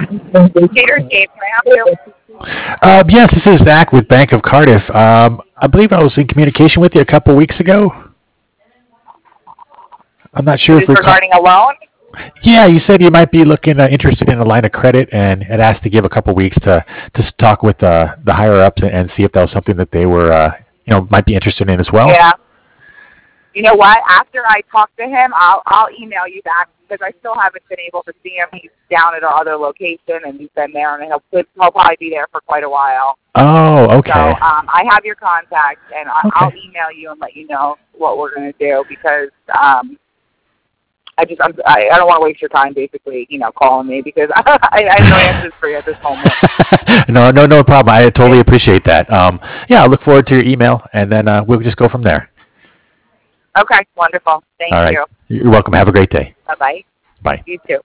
Gator Escape, can I help you? Yes, this is Zach with Bank of Cardiff. I believe I was in communication with you a couple weeks ago. I'm not sure Is if this we call. regarding a loan? Yeah, you said you might be looking interested in a line of credit, and had asked to give a couple weeks to talk with the higher ups and see if that was something that they were might be interested in as well. Yeah. You know what? After I talk to him, I'll email you back because I still haven't been able to see him. He's down at our other location, and he's been there, and he'll probably be there for quite a while. Oh, So okay. I have your contact, and I'll Okay. email you and let you know what we're going to do because I don't want to waste your time, basically, calling me because I have no answers for you at this moment. No problem. I totally appreciate that. Yeah, I look forward to your email, and then we'll just go from there. Okay, wonderful. All Thank right. you. You're welcome. Have a great day. Bye-bye. Bye. You too.